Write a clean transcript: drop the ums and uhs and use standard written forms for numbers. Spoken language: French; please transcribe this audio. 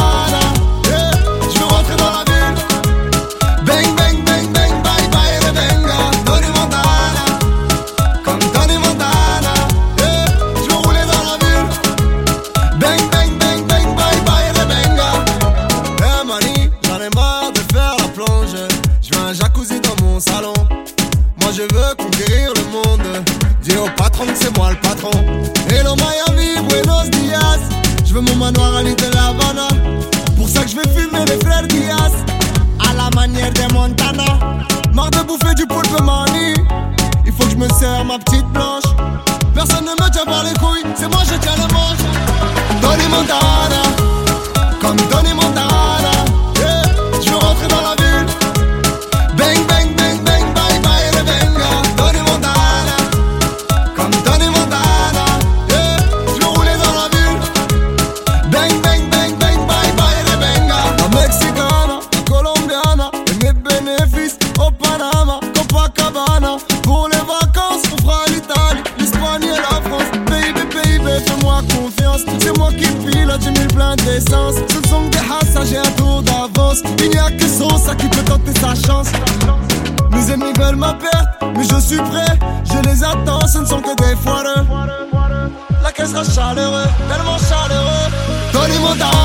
Montana, yeah. Je veux rentrer dans la ville. Bang, bang, bang, bang, bye, bye, le benga. Tony Montana, comme Tony Montana, yeah. Je veux rouler dans la ville. Bang, bang, bang, bang, bye, bye, le benga. Eh mani, j'en ai marre de faire la plonge. Je veux un jacuzzi dans mon salon. Moi je veux conquérir le monde. Dis au patron que c'est moi le patron. Hello Miami, Buenos Dias. Je veux mon manoir à Little Havana. Pour ça que je vais fumer les frères Diaz. À la manière des Montana. Marre de bouffer du poulpe mani. Il faut que je me serre ma petite blanche. Personne ne me tient par les couilles. C'est moi je tiens le manche. Tony Montana, comme Tony Montana, yeah. Je veux rentrer dans la ville. Bang bang bang bang bye bye le benga. Tony Montana, comme Tony Montana, yeah. Je veux rouler dans la ville. Bang bang bang bang bye bye le benga. La Mexicana, la Colombiana, et mes bénéfices au Panama, Copacabana. Pour les vacances on fera l'Italie, l'Espagne et la France. Baby baby fais-moi confiance. C'est moi qui pilote, j'ai mis le plein d'essence. Ce sont des hassas, j'ai un tour d'avance. Il n'y a que ça qui peut tenter sa chance. Mes ennemis veulent ma perte, mais je suis prêt. Je les attends, ce ne sont que des foireux. La caisse sera chaleureux, tellement chaleureux. Tony Montana.